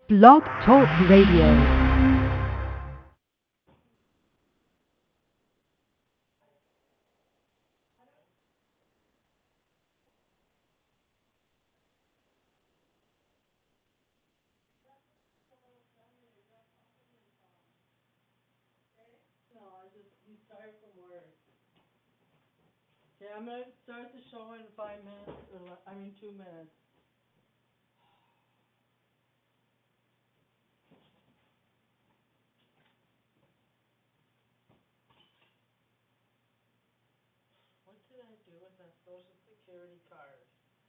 Blog Talk Radio. Okay, I'm gonna start the show in 5 minutes, or 2 minutes. What did I do with that Social Security card?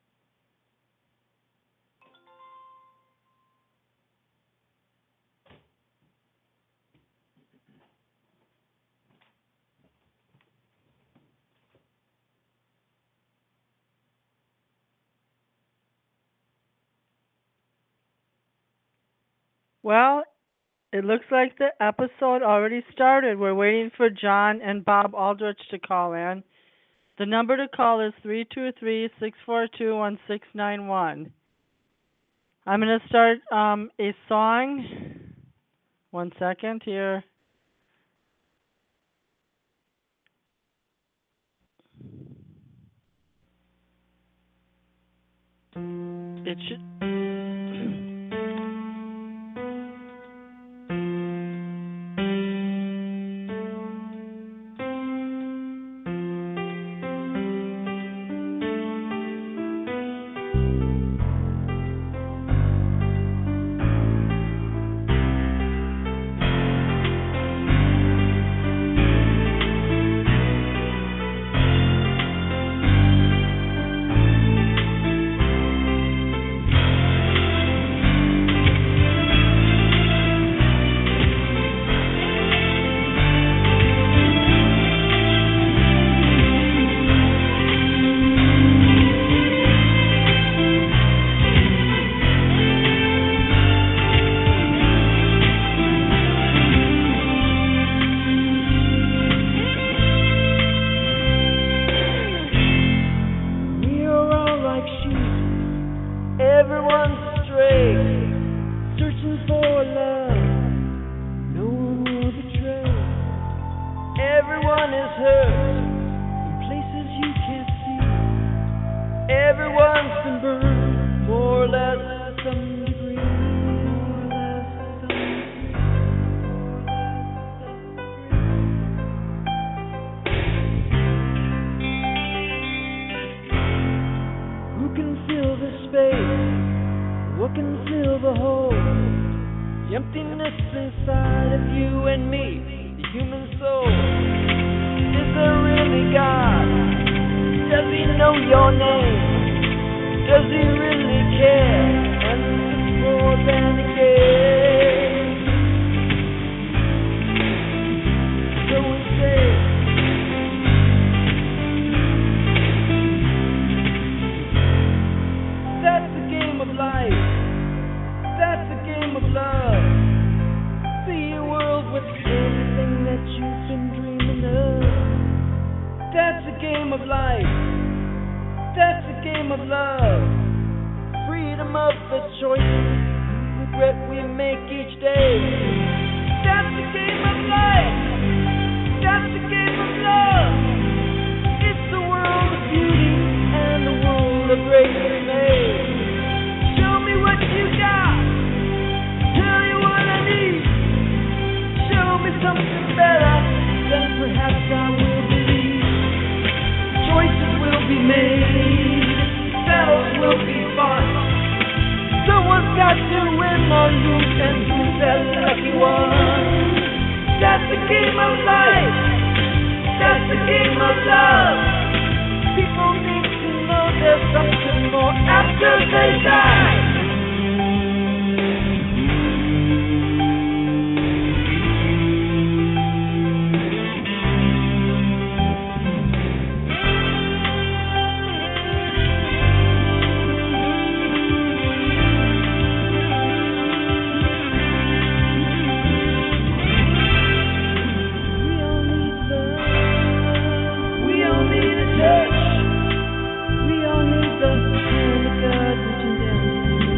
Well, it looks like the episode already started. We're waiting for John and Bob Aldrich to call in. The number to call is 323-642-1691. I'm going to start a song. 1 second here. It should. We all need the hand of God reaching down.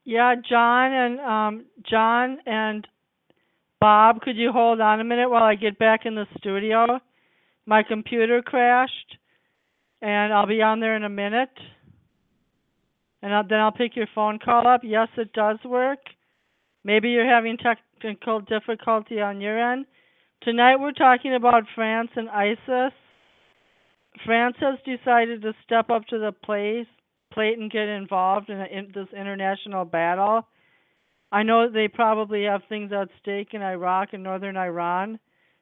Yeah, John and Bob, could you hold on a minute while I get back in the studio? My computer crashed, and I'll be on there in a minute. And then I'll pick your phone call up. Yes, it does work. Maybe you're having technical difficulty on your end. Tonight we're talking about France and ISIS. France has decided to step up to the plate and get involved in this international battle. I know they probably have things at stake in Iraq and northern Iran.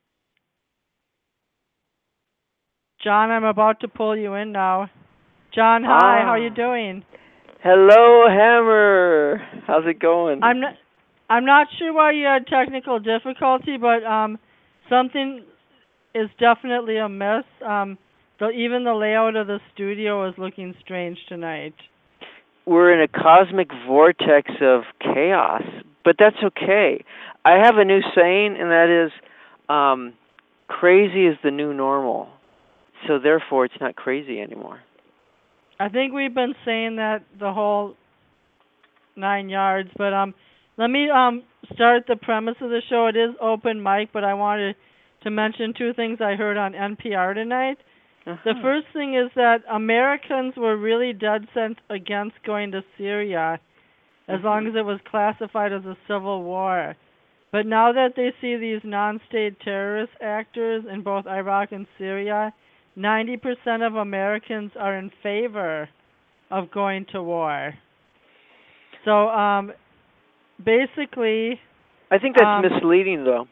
John, I'm about to pull you in now. John, hi. How you doing? Hello, Hammer. How's it going? I'm not sure why you had technical difficulty, but something is definitely amiss. Even the layout of the studio is looking strange tonight. We're in a cosmic vortex of chaos, but that's okay. I have a new saying, and that is, crazy is the new normal. So therefore, it's not crazy anymore. I think we've been saying that the whole 9 yards, but let me start the premise of the show. It is open mic, but I wanted to mention two things I heard on NPR tonight. The first thing is that Americans were really dead set against going to Syria as long as it was classified as a civil war. But now that they see these non-state terrorist actors in both Iraq and Syria, 90% of Americans are in favor of going to war. So basically... I think that's misleading, though.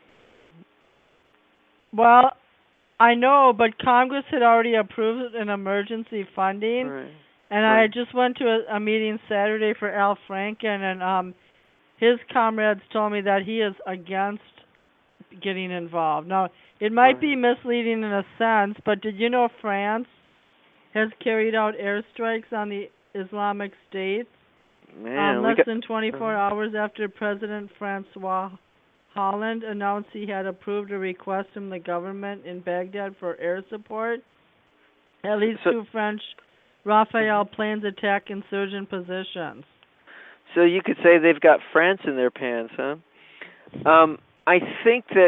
Well, I know, but Congress had already approved an emergency funding, Right. And I just went to a meeting Saturday for Al Franken, and his comrades told me that he is against getting involved. Now, it might be misleading in a sense, but did you know France has carried out airstrikes on the Islamic State less than 24 hours after President Francois Hollande announced he had approved a request from the government in Baghdad for air support? At least two French Rafale planes attack insurgent positions. So you could say they've got France in their pants, huh? I think that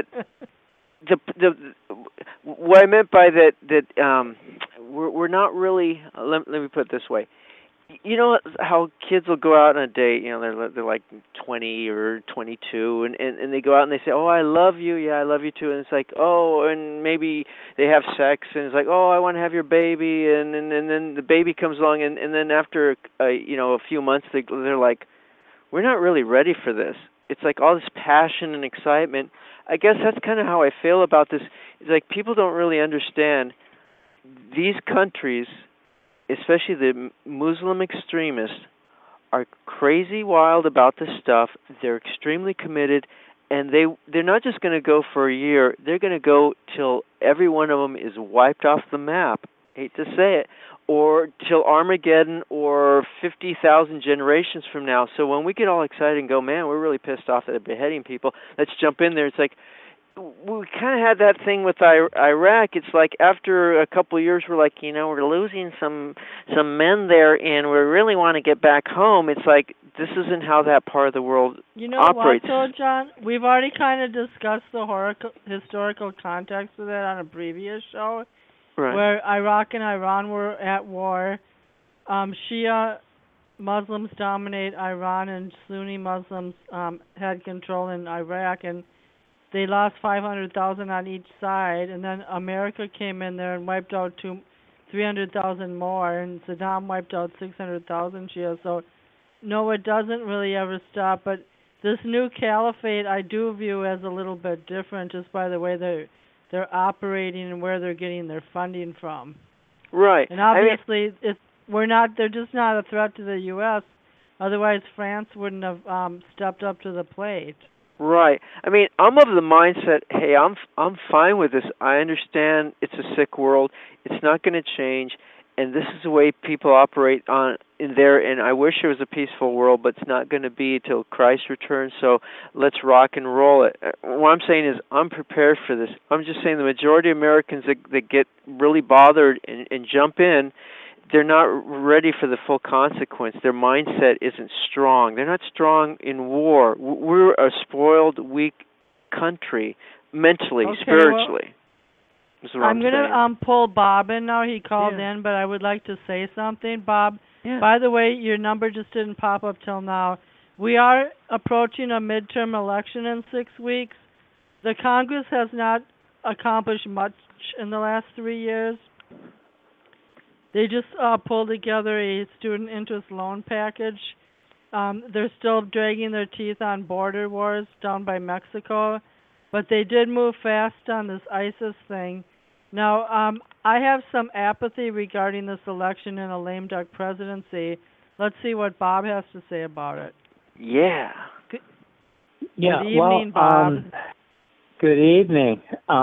the what I meant by that we're not really. Let me put it this way. You know how kids will go out on a date, you know, they're like 20 or 22 and they go out and they say, "Oh, I love you." "Yeah, I love you too." And it's like, "Oh," and maybe they have sex and it's like, "Oh, I want to have your baby." And then the baby comes along and then after a few months they're like, "We're not really ready for this." It's like all this passion and excitement. I guess that's kind of how I feel about this. It's like people don't really understand these countries, especially the Muslim extremists, are crazy wild about this stuff. They're extremely committed, and they're not just going to go for a year. They're going to go till every one of them is wiped off the map. Hate to say it. Or till Armageddon or 50,000 generations from now. So when we get all excited and go, "Man, we're really pissed off that they're beheading people, let's jump in there," it's like, we kind of had that thing with Iraq. It's like after a couple of years, we're like, we're losing some men there, and we really want to get back home. It's like this isn't how that part of the world operates. You know what, though, John? We've already kind of discussed the historical context of that on a previous show, where Iraq and Iran were at war. Shia Muslims dominate Iran, and Sunni Muslims had control in Iraq, and they lost 500,000 on each side, and then America came in there and wiped out 300,000 more, and Saddam wiped out 600,000 Shia. So, no, it doesn't really ever stop. But this new caliphate, I do view as a little bit different, just by the way they're operating and where they're getting their funding from. Right. And obviously, they're just not a threat to the U.S. Otherwise, France wouldn't have stepped up to the plate. Right. I mean, I'm of the mindset, hey, I'm fine with this. I understand it's a sick world. It's not going to change, and this is the way people operate in there, and I wish it was a peaceful world, but it's not going to be till Christ returns, so let's rock and roll it. What I'm saying is I'm prepared for this. I'm just saying the majority of Americans that get really bothered and jump in, they're not ready for the full consequence. Their mindset isn't strong. They're not strong in war. We're a spoiled, weak country, mentally, spiritually. Well, I'm going to pull Bob in now. He called in, but I would like to say something. Bob, by the way, your number just didn't pop up till now. We are approaching a midterm election in 6 weeks. The Congress has not accomplished much in the last 3 years. They just pulled together a student interest loan package. They're still dragging their teeth on border wars down by Mexico, but they did move fast on this ISIS thing. Now, I have some apathy regarding this election and a lame duck presidency. Let's see what Bob has to say about it. Yeah. Good evening, Bob. Good evening.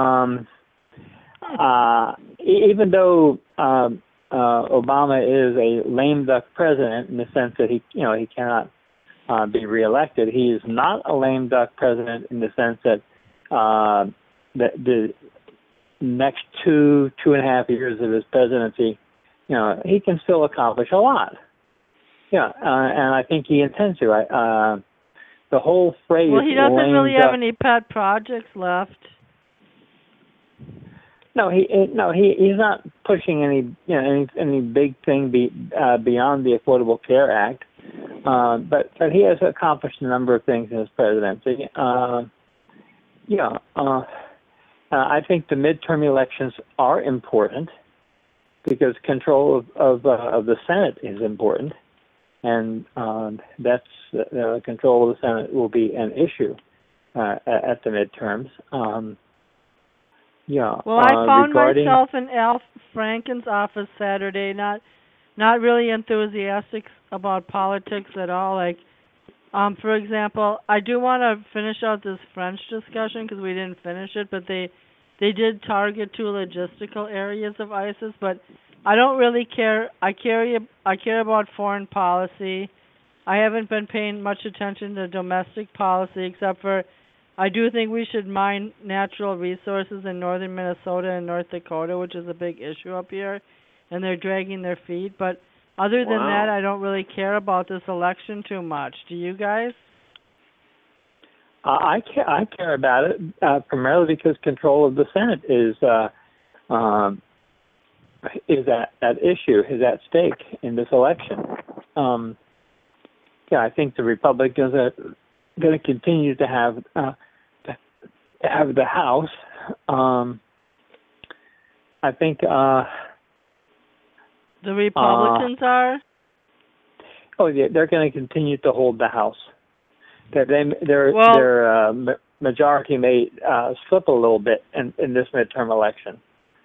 Even though Obama is a lame duck president in the sense that he cannot be reelected, he is not a lame duck president in the sense that the next 2.5 years of his presidency, he can still accomplish a lot. And I think he intends to. The whole phrase. Well, he doesn't really have any pet projects left. No, he's not pushing any big thing beyond the Affordable Care Act. But he has accomplished a number of things in his presidency. I think the midterm elections are important because control of the Senate is important, and that's control of the Senate will be an issue at the midterms. Well, I found myself in Al Franken's office Saturday, not really enthusiastic about politics at all. Like, for example, I do want to finish out this French discussion because we didn't finish it, but they did target 2 logistical areas of ISIS, but I don't really care. I care about foreign policy. I haven't been paying much attention to domestic policy, except for I do think we should mine natural resources in northern Minnesota and North Dakota, which is a big issue up here, and they're dragging their feet. But other than that, I don't really care about this election too much. Do you guys? I care about it primarily because control of the Senate is at issue, is at stake in this election. I think the Republicans are going to continue to have the House. I think the Republicans are. Oh yeah, they're going to continue to hold the House. Their majority may slip a little bit in this midterm election.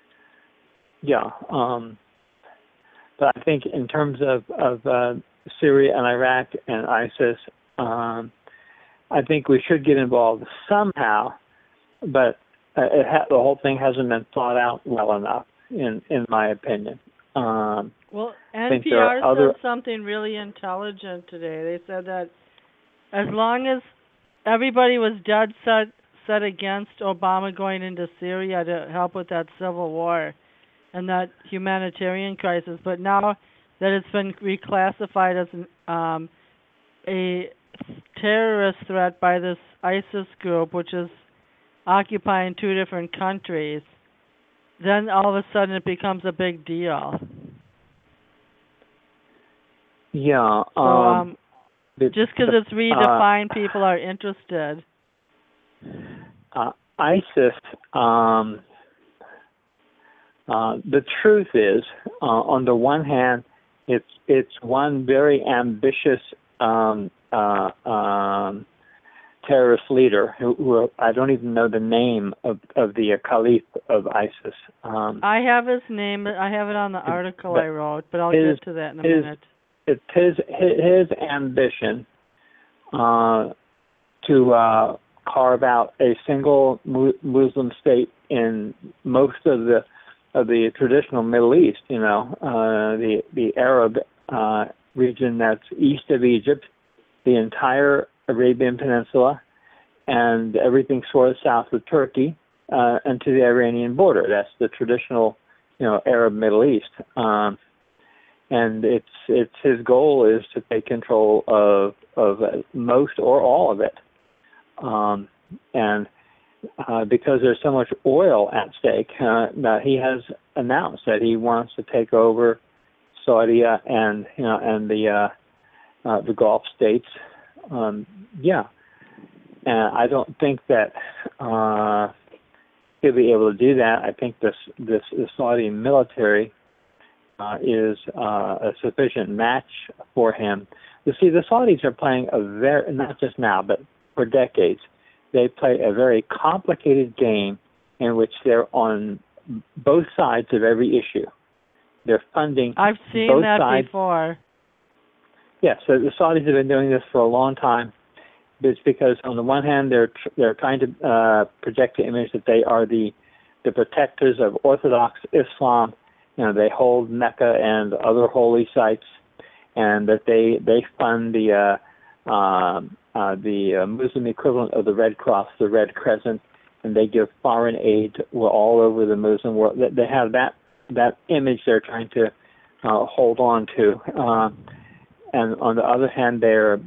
But I think in terms of Syria and Iraq and ISIS, I think we should get involved somehow, but the whole thing hasn't been thought out well enough, in my opinion. Well, NPR said something really intelligent today. They said that as long as everybody was dead set against Obama going into Syria to help with that civil war and that humanitarian crisis, but now that it's been reclassified as a terrorist threat by this ISIS group, which is occupying 2 different countries, then all of a sudden it becomes a big deal. Yeah. So, just because it's redefined, people are interested. ISIS, the truth is, on the one hand, it's one very ambitious terrorist leader who I don't even know the name of the Caliph of ISIS. I have his name. I have it on the article I wrote, but I'll get to that in a minute. It's his ambition to carve out a single Muslim state in most of the traditional Middle East. The Arab region that's east of Egypt, the entire Arabian Peninsula, and everything sort of south of Turkey, and to the Iranian border. That's the traditional, Arab Middle East. and it's his goal is to take control of most or all of it, and because there's so much oil at stake, that he has announced that he wants to take over Saudi and the Gulf states. And I don't think that he'll be able to do that. I think the Saudi military is a sufficient match for him. You see, the Saudis are playing not just now, but for decades, they play a very complicated game in which they're on both sides of every issue. They're funding I've seen both that sides. before. Yes, so the Saudis have been doing this for a long time. It's because on the one hand they're trying to project the image that they are the protectors of Orthodox Islam. They hold Mecca and other holy sites, and that they fund the Muslim equivalent of the Red Cross, the Red Crescent, and they give foreign aid all over the Muslim world. They have that image they're trying to hold on to, and on the other hand they're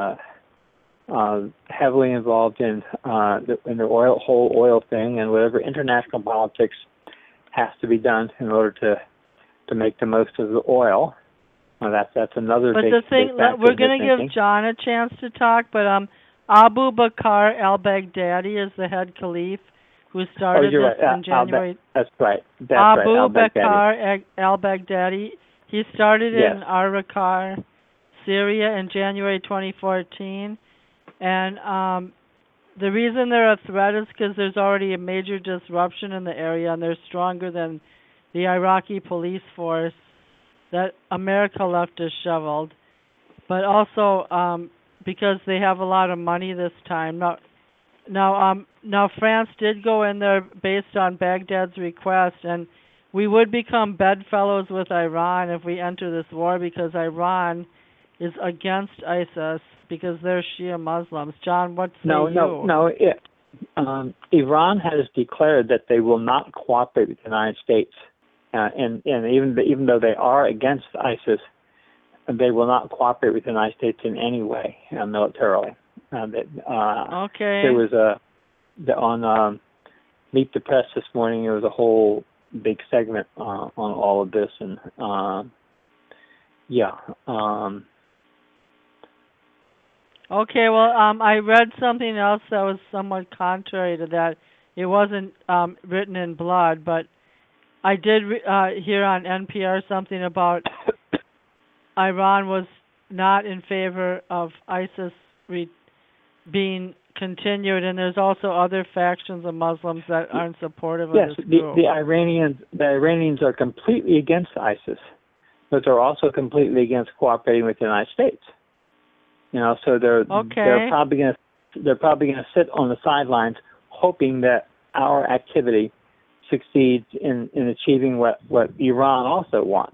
heavily involved in the whole oil thing, and whatever international politics has to be done in order to make the most of the oil. That's another but big. But the thing, we're going to give John a chance to talk, but Abu Bakr al-Baghdadi is the head caliph who started this in January. That's right. Abu Bakr al-Baghdadi. He started in Al-Raqqa, Syria in January 2014. And the reason they're a threat is because there's already a major disruption in the area, and they're stronger than the Iraqi police force that America left disheveled. But also because they have a lot of money this time. Now France did go in there based on Baghdad's request, and we would become bedfellows with Iran if we enter this war, because Iran is against ISIS because they're Shia Muslims. John, what say you? No. Iran has declared that they will not cooperate with the United States, and even though they are against ISIS, they will not cooperate with the United States in any way militarily. Okay. There was on Meet the Press this morning. There was a whole big segment on all of this, and Okay, well, I read something else that was somewhat contrary to that. It wasn't written in blood, but I did hear on NPR something about Iran was not in favor of ISIS being continued, and there's also other factions of Muslims that aren't supportive of this group. The Iranians are completely against ISIS, but they're also completely against cooperating with the United States. So they're probably going to sit on the sidelines, hoping that our activity succeeds in achieving what Iran also wants.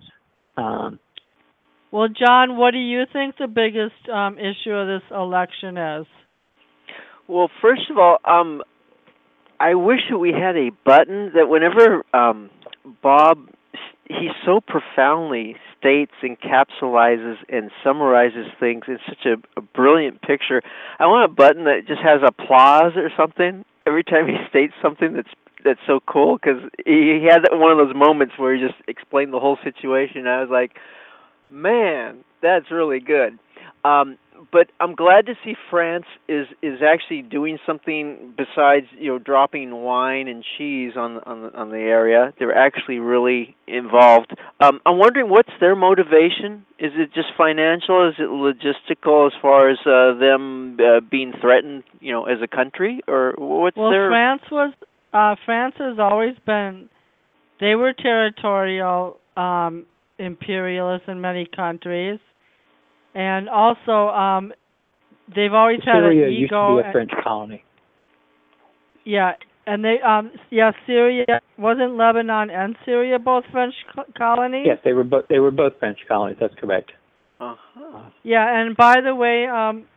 Well, John, what do you think the biggest issue of this election is? Well, first of all, I wish that we had a button that whenever Bob, he so profoundly states, encapsulates, and summarizes things in such a brilliant picture. I want a button that just has applause or something every time he states something that's so cool, because he had one of those moments where he just explained the whole situation. I was like, man, that's really good. But I'm glad to see France is actually doing something besides dropping wine and cheese on the area. They're actually really involved. I'm wondering, what's their motivation? Is it just financial? Is it logistical as far as them being threatened, as a country, or what's their? France has always been. They were territorial imperialists in many countries. And also, they've always had an ego. Syria used to be a French colony. Yeah, and Syria, wasn't Lebanon and Syria both French colonies? Yes, they were both French colonies. That's correct. Yeah, and by the way,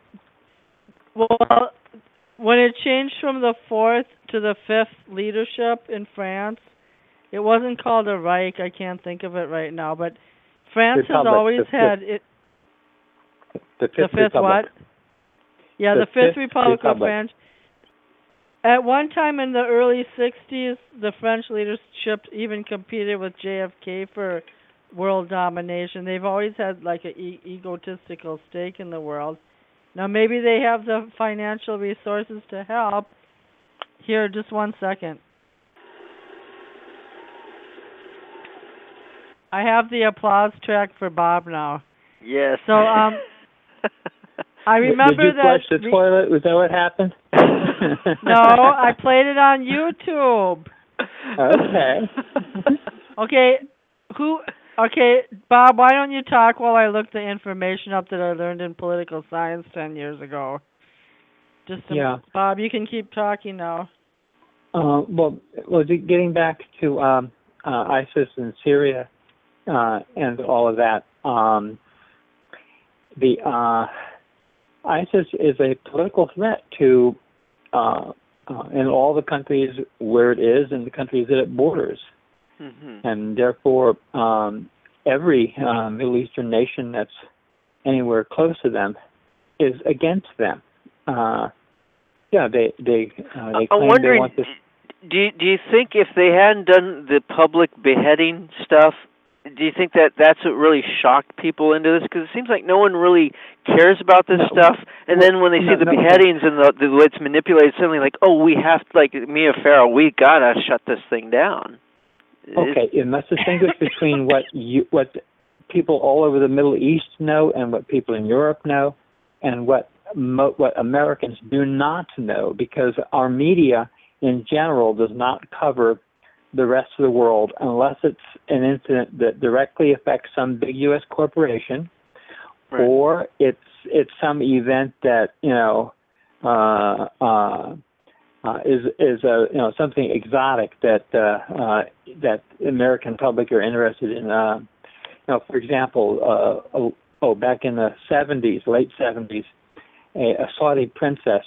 when it changed from the 4th to the 5th leadership in France, it wasn't called a Reich. I can't think of it right now, but France has always had it. The Fifth Republic. What? Yeah, the Fifth Republic of France. At one time in the early 60s, the French leadership even competed with JFK for world domination. They've always had like an egotistical stake in the world. Now maybe they have the financial resources to help. Here, just 1 second. I have the applause track for Bob now. Yes. So, I remember Did you flush the toilet? Was that what happened? No, I played it on YouTube. Okay. Okay, Bob, why don't you talk while I look the information up that I learned in political science 10 years ago? Bob, you can keep talking now. Well, getting back to ISIS in Syria and all of that, ISIS is a political threat to in all the countries where it is and the countries that it borders. Mm-hmm. And therefore, every Middle Eastern nation that's anywhere close to them is against them. They I'm claim wondering, they want this. Do you think if they hadn't done the public beheading stuff, do you think that's what really shocked people into this? Because it seems like no one really cares about this stuff, and then when they see the beheadings and the way it's manipulated, suddenly like, oh, we have to, like Mia Farrow, we gotta shut this thing down. Okay, you must distinguish between what people all over the Middle East know and what people in Europe know, and what Americans do not know, because our media in general does not cover the rest of the world unless it's an incident that directly affects some big U.S. corporation, right, or it's some event that is something exotic that that the American public are interested in. For example, back in the late 70s, a Saudi princess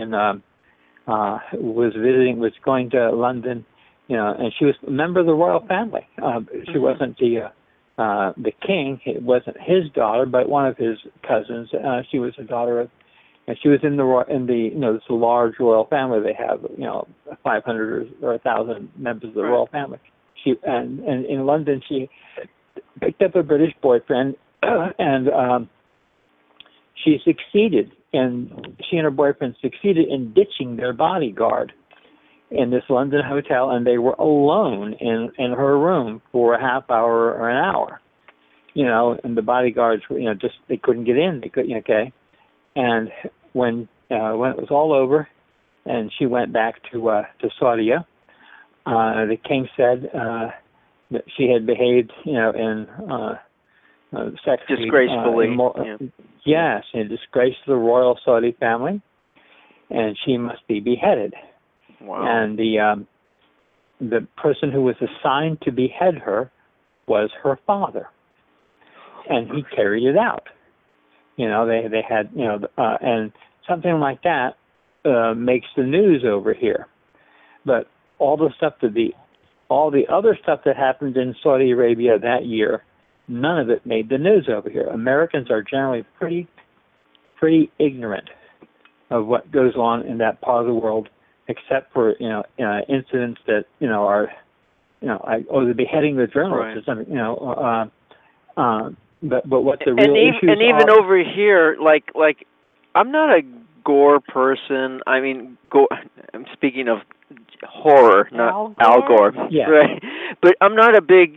was going to London. And she was a member of the royal family. She wasn't the king. It wasn't his daughter, but one of his cousins. She was a daughter of, and she was in this large royal family. They have 500 or 1,000 members of the royal family. And in London, she picked up a British boyfriend, and she and her boyfriend succeeded in ditching their bodyguard in this London hotel, and they were alone in her room for a half hour or an hour, and the bodyguards were, they couldn't get in. They couldn't, okay. And when it was all over, and she went back to Saudi, the king said that she had behaved, in sexually disgracefully. Yes, and disgraced the royal Saudi family, and she must be beheaded. Wow. And the person who was assigned to behead her was her father, and he carried it out. They had and something like that makes the news over here. But all the other stuff that happened in Saudi Arabia that year, none of it made the news over here. Americans are generally pretty ignorant of what goes on in that part of the world, except for incidents that are the beheading of the journalist, right, or something. But what the real issues and even are, over here, like I'm not a gore person. I mean, I'm speaking of horror, not Al Gore, yeah, right? But I'm not a big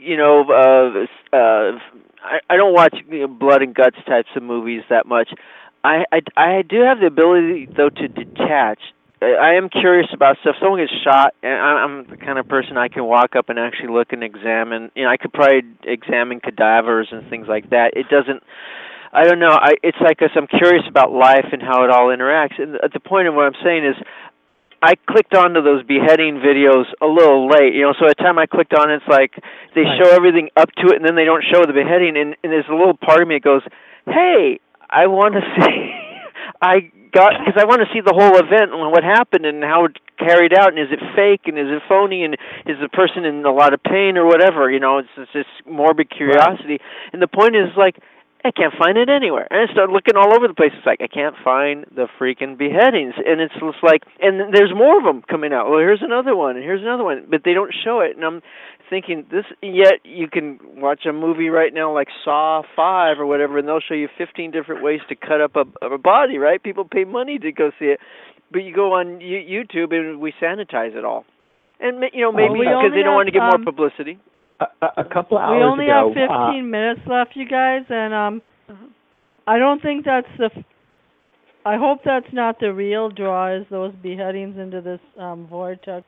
I don't watch blood and guts types of movies that much. I do have the ability though to detach. I am curious about stuff. Someone gets shot, and I'm the kind of person I can walk up and actually look and examine. I could probably examine cadavers and things like that. It doesn't. I don't know. It's like I'm curious about life and how it all interacts. And at the point of what I'm saying is, I clicked onto those beheading videos a little late. So at the time I clicked on it, it's like they show everything up to it, and then they don't show the beheading. And there's a little part of me that goes, "Hey, I want to see." God, because I want to see the whole event and what happened and how it carried out, and is it fake and is it phony and is the person in a lot of pain or whatever? It's this morbid curiosity. Right. And the point is, like, I can't find it anywhere. And I start looking all over the place. It's like, I can't find the freaking beheadings. And it's just like, and there's more of them coming out. Well, here's another one, and here's another one. But they don't show it. And I'm thinking, yet you can watch a movie right now like Saw 5 or whatever, and they'll show you 15 different ways to cut up a body, right? People pay money to go see it. But you go on YouTube, and we sanitize it all. And, maybe because they don't want to get more publicity. A couple hours ago. We only have 15 minutes left, you guys, and I don't think that's I hope that's not the real draw, is those beheadings into this vortex.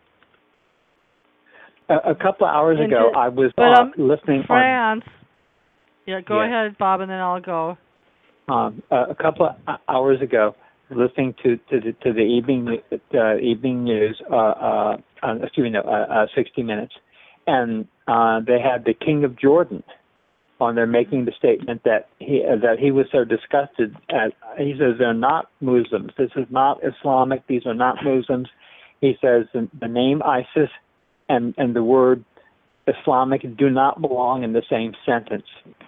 A couple hours ago, I was listening France. Yeah, go ahead, Bob, and then I'll go. A couple of hours ago, listening to the evening news, 60 Minutes. And they had the King of Jordan on there making the statement that he was so disgusted at. He says they're not Muslims. This is not Islamic. These are not Muslims. He says the name ISIS and the word Islamic do not belong in the same sentence.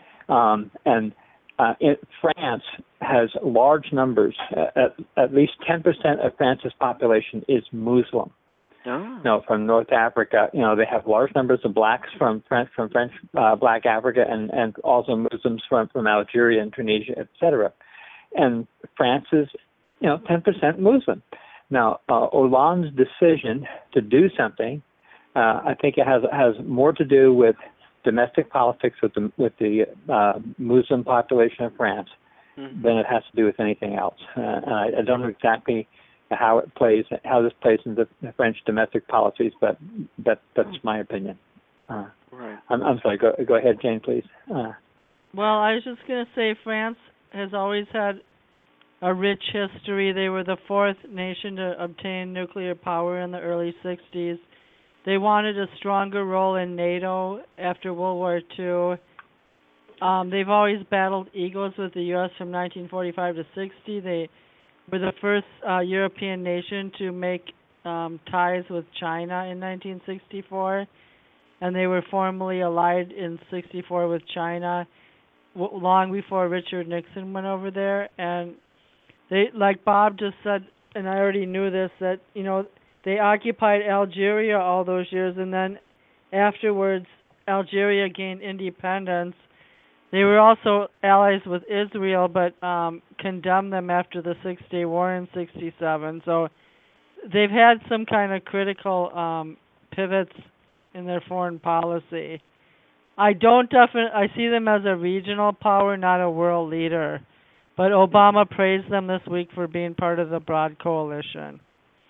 France has large numbers. At least 10% of France's population is Muslim. Oh. From North Africa. They have large numbers of blacks from French Black Africa, and also Muslims from Algeria and Tunisia, etc. And France is, 10% Muslim. Now, Hollande's decision to do something, I think it has more to do with domestic politics with the Muslim population of France than it has to do with anything else. I don't know exactly how this plays into the French domestic policies, but that's my opinion. Right. I'm sorry. Go ahead, Jane, please. Well, I was just going to say France has always had a rich history. They were the fourth nation to obtain nuclear power in the early 60s. They wanted a stronger role in NATO after World War II. They've always battled egos with the U.S. from 1945 to 60. They were the first European nation to make ties with China in 1964, and they were formally allied in 64 with China long before Richard Nixon went over there. And they, like Bob just said, and I already knew this, that they occupied Algeria all those years, and then afterwards Algeria gained independence. They were also allies with Israel, but condemned them after the 6-Day War in 67. So they've had some kind of critical pivots in their foreign policy. I see them as a regional power, not a world leader. But Obama praised them this week for being part of the broad coalition.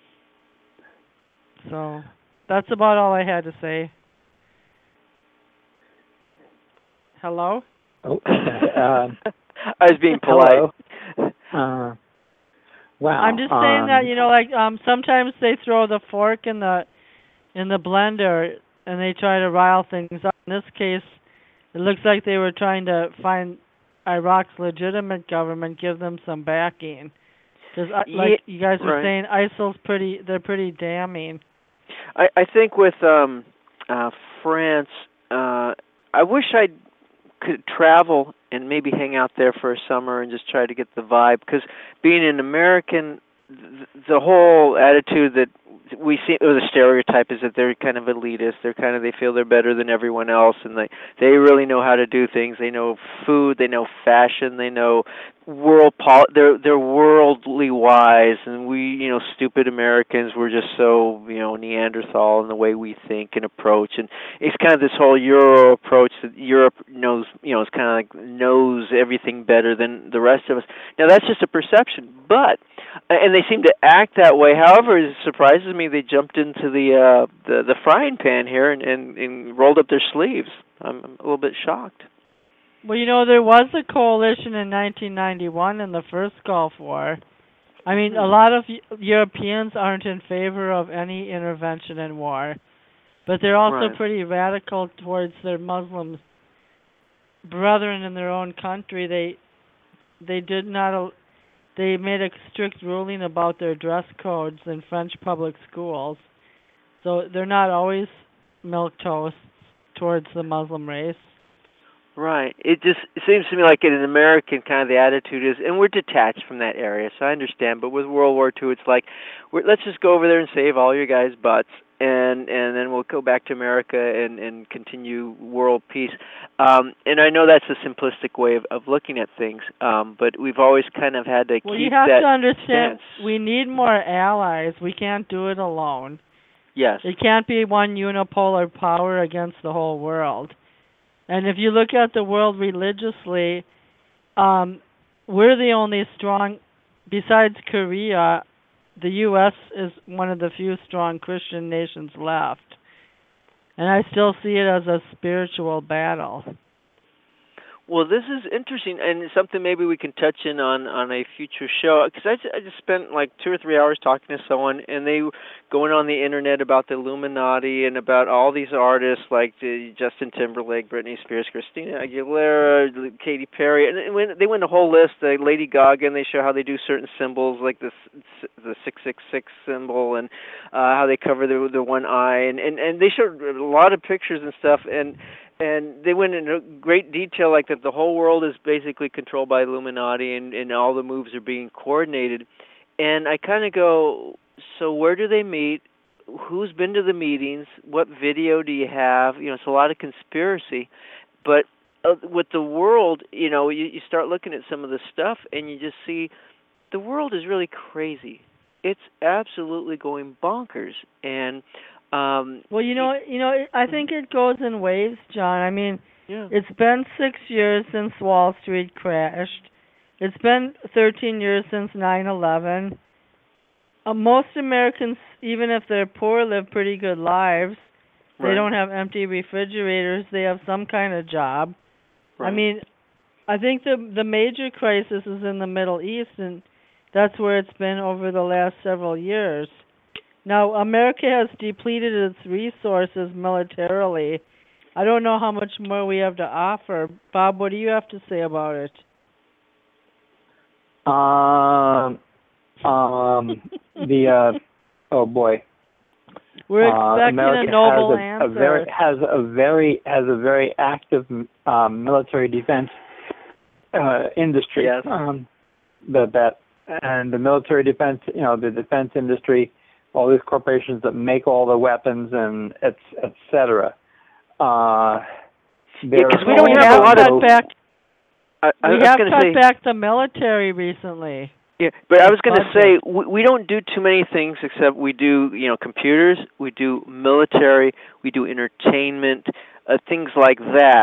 So that's about all I had to say. Hello? Oh, I was being polite. Wow. I'm just saying that sometimes they throw the fork in the blender and they try to rile things up. In this case, it looks like they were trying to find Iraq's legitimate government, give them some backing. Because, like you guys were saying, ISIL's they're pretty damning. I think with France, I wish I could travel and maybe hang out there for a summer and just try to get the vibe. Because being an American, the whole attitude that we see, or the stereotype, is that they're kind of elitist. They feel they're better than everyone else, and they really know how to do things. They know food, they know fashion, they know they're worldly wise, and we, stupid Americans, we're just so, Neanderthal in the way we think and approach. And it's kind of this whole Euro approach that Europe knows, it's kind of like knows everything better than the rest of us. Now that's just a perception, and they seem to act that way. However, it surprises me they jumped into the frying pan here and rolled up their sleeves. I'm a little bit shocked. Well, there was a coalition in 1991 in the first Gulf War. I mean, a lot of Europeans aren't in favor of any intervention in war, but they're also pretty radical towards their Muslim brethren in their own country. They they made a strict ruling about their dress codes in French public schools. So they're not always milquetoast towards the Muslim race. Right. It seems to me like in an American kind of the attitude is, and we're detached from that area, so I understand. But with World War II, it's like, let's just go over there and save all your guys' butts, and then we'll go back to America and continue world peace. And I know that's a simplistic way of looking at things, but we've always kind of had to keep that. Well, you have to understand, stance. we need more allies. We can't do it alone. Yes. It can't be one unipolar power against the whole world. And if you look at the world religiously, we're the only strong, besides Korea, the U.S. is one of the few strong Christian nations left. And I still see it as a spiritual battle. Well, this is interesting, and it's something maybe we can touch in on a future show. Because I just spent like 2 or 3 hours talking to someone, and they going on the internet about the Illuminati and about all these artists like Justin Timberlake, Britney Spears, Christina Aguilera, Katy Perry, and when they went a whole list. Lady Gaga, and they show how they do certain symbols like the 666 symbol, and how they cover the one eye, and they showed a lot of pictures and stuff, and they went into great detail, like that the whole world is basically controlled by Illuminati, and all the moves are being coordinated. And I kind of go, so where do they meet? Who's been to the meetings? What video do you have? It's a lot of conspiracy. But with the world, you start looking at some of the stuff, and you just see the world is really crazy. It's absolutely going bonkers. And well, I think it goes in waves, John. I mean, It's been 6 years since Wall Street crashed. It's been 13 years since 9/11. Most Americans, even if they're poor, live pretty good lives. Right. They don't have empty refrigerators. They have some kind of job. Right. I mean, I think the major crisis is in the Middle East, and that's where it's been over the last several years. Now, America has depleted its resources militarily. I don't know how much more we have to offer. Bob, what do you have to say about it? Oh boy. We're expecting America a noble answer. Has a very active military defense industry. Yes. And the military defense, the defense industry, all these corporations that make all the weapons and et cetera. Because we don't have a lot of. We have cut back the military recently. Yeah, but I was going to say we don't do too many things except we do, computers, we do military, we do entertainment, things like that.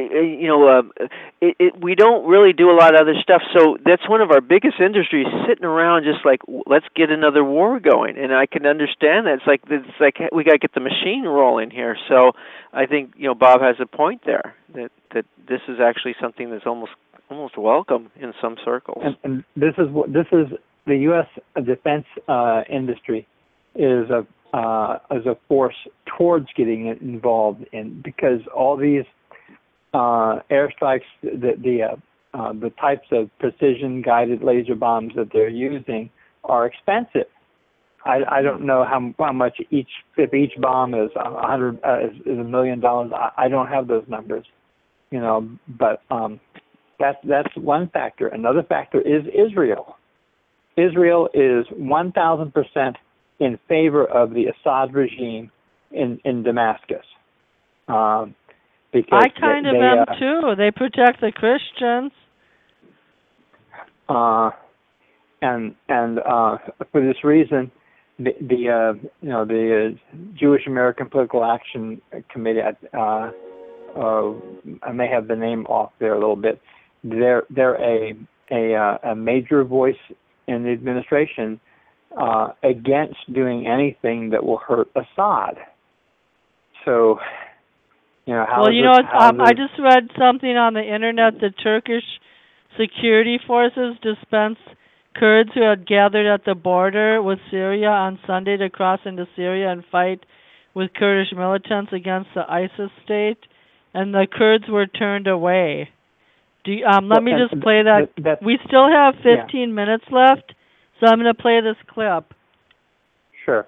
We don't really do a lot of other stuff. So that's one of our biggest industries, sitting around just like, let's get another war going. And I can understand that. It's like we got to get the machine rolling here. So I think Bob has a point there that this is actually something that's almost welcome in some circles. And this is the U.S. defense industry is a force towards getting involved in, because all these airstrikes, the types of precision guided laser bombs that they're using are expensive. I don't know how much if each bomb is $1 million. I don't have those numbers, but. That's one factor. Another factor is Israel. Israel is 1,000% in favor of the Assad regime in Damascus. Because I kind of am too. They protect the Christians. And for this reason, the Jewish American Political Action Committee. I may have the name off there a little bit. They're a major voice in the administration against doing anything that will hurt Assad. So, I just read something on the internet. The Turkish security forces dispensed Kurds who had gathered at the border with Syria on Sunday to cross into Syria and fight with Kurdish militants against the ISIS state, and the Kurds were turned away. Let me just play that. We still have 15 minutes left, so I'm going to play this clip. Sure.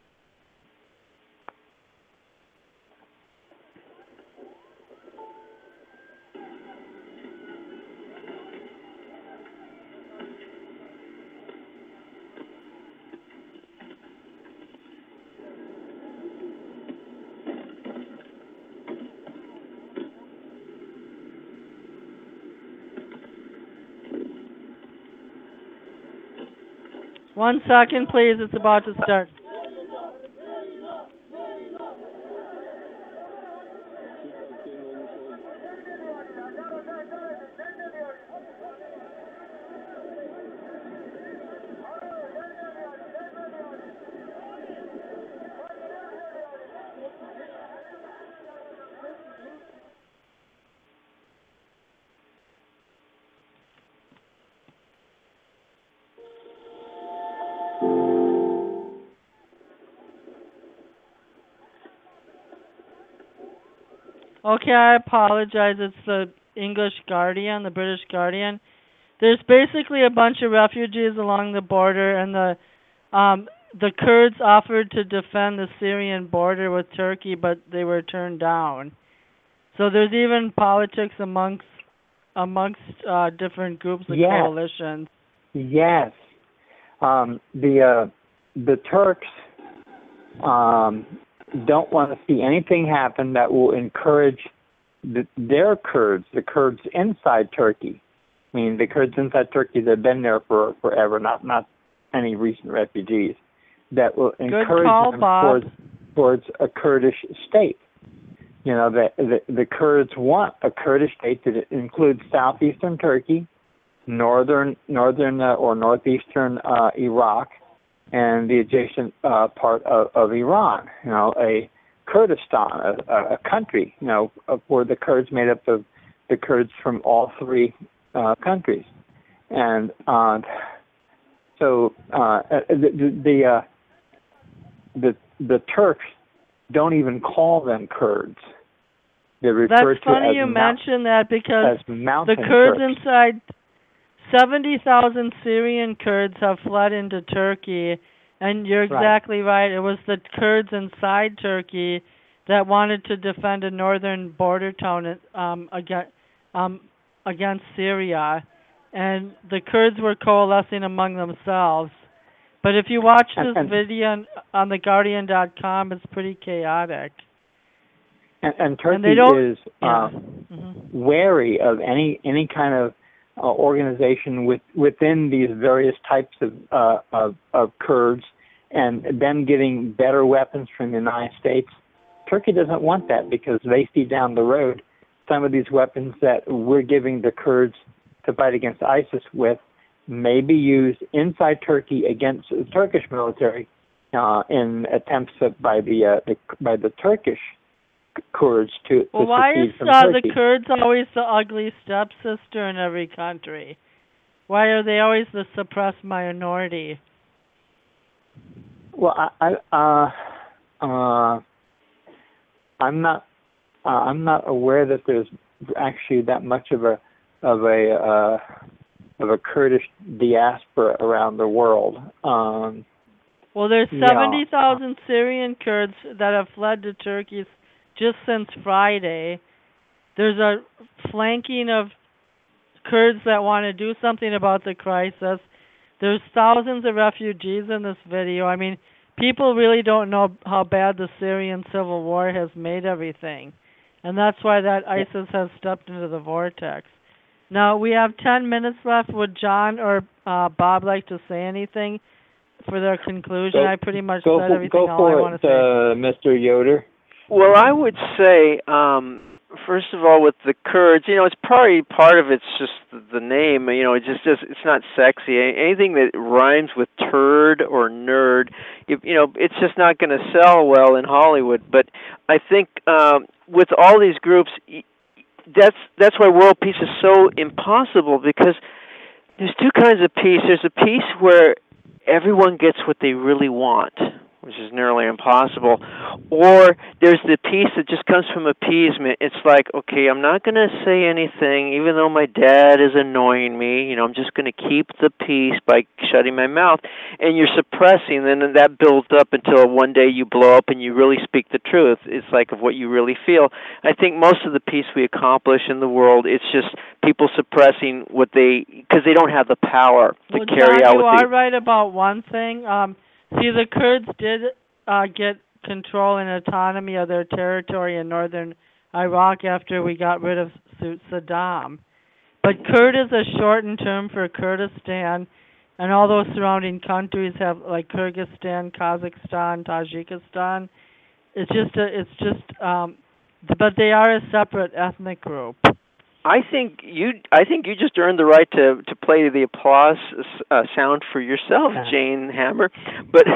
One second, please. It's about to start. Okay, I apologize. It's the English Guardian, the British Guardian. There's basically a bunch of refugees along the border, and the Kurds offered to defend the Syrian border with Turkey, but they were turned down. So there's even politics amongst different groups and coalitions. Yes. The Turks don't want to see anything happen that will encourage their Kurds, the Kurds inside Turkey. I mean, the Kurds inside Turkey that have been there for forever, not any recent refugees, that will encourage them towards a Kurdish state. You know, the Kurds want a Kurdish state that includes southeastern Turkey, northern or northeastern Iraq, and the adjacent part of Iran. You know, a Kurdistan, a country. You know, where the Kurds made up of the Kurds from all three countries, and so the Turks don't even call them Kurds. They refer That's funny you mention that, because the Kurds Turks. inside 70,000 Syrian Kurds have fled into Turkey, and you're exactly right. It was the Kurds inside Turkey that wanted to defend a northern border town against Syria, and the Kurds were coalescing among themselves. But if you watch this video on theguardian.com, it's pretty chaotic. And Turkey is wary of any kind of organization within these various types of Kurds, and them getting better weapons from the United States. Turkey doesn't want that, because they see down the road some of these weapons that we're giving the Kurds to fight against ISIS with may be used inside Turkey against the Turkish military in attempts by the Turkish Kurds to why is from Turkey. The Kurds always the ugly stepsister in every country? Why are they always the suppressed minority? Well, I'm not aware that there's actually that much of a Kurdish diaspora around the world. Well, there's 70,000 Syrian Kurds that have fled to Turkey just since Friday. There's a flanking of Kurds that want to do something about the crisis. There's thousands of refugees in this video. I mean, people really don't know how bad the Syrian civil war has made everything. And that's why that ISIS has stepped into the vortex. Now, we have 10 minutes left. Would John or Bob like to say anything for their conclusion? I pretty much said everything I want to say. Mr. Yoder. Well, I would say, first of all, with the Kurds, it's probably part of it's just the name. It's not sexy. Anything that rhymes with turd or nerd, it's just not going to sell well in Hollywood. But I think with all these groups, that's why world peace is so impossible, because there's two kinds of peace. There's a peace where everyone gets what they really want, which is nearly impossible. Or there's the peace that just comes from appeasement. It's like, okay, I'm not going to say anything, even though my dad is annoying me. I'm just going to keep the peace by shutting my mouth. And you're suppressing, and then that builds up until one day you blow up and you really speak the truth. It's like of what you really feel. I think most of the peace we accomplish in the world, it's just people suppressing because they don't have the power to carry out. You are right about one thing. See, the Kurds did get control and autonomy of their territory in northern Iraq after we got rid of Saddam. But Kurd is a shortened term for Kurdistan, and all those surrounding countries have, like Kyrgyzstan, Kazakhstan, Tajikistan. But they are a separate ethnic group. I think you just earned the right to play the applause sound for yourself, Jane Hammer. But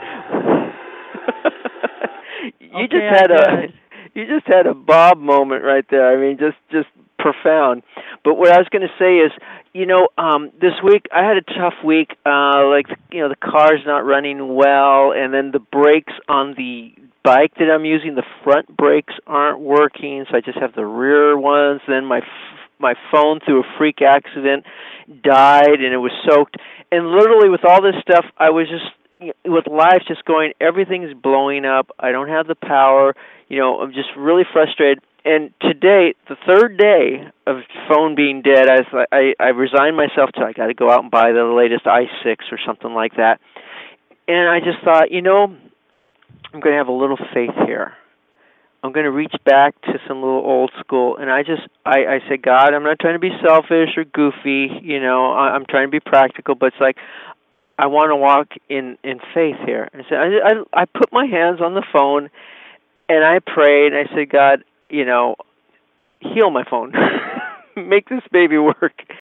you just had a Bob moment right there. I mean, just profound. But what I was going to say is, this week I had a tough week. The car's not running well, and then the brakes on the bike that I'm using, the front brakes aren't working, so I just have the rear ones. Then my phone, through a freak accident, died, and it was soaked. And literally with all this stuff, I was just, with life just going, everything's blowing up. I don't have the power. I'm just really frustrated. And today, the third day of phone being dead, I resigned myself to, I got to go out and buy the latest i6 or something like that. And I just thought, I'm going to have a little faith here. I'm going to reach back to some little old school, and I said, God, I'm not trying to be selfish or goofy, I'm trying to be practical, but it's like, I want to walk in faith here. And so I put my hands on the phone, and I prayed, and I said, God, heal my phone. Make this baby work.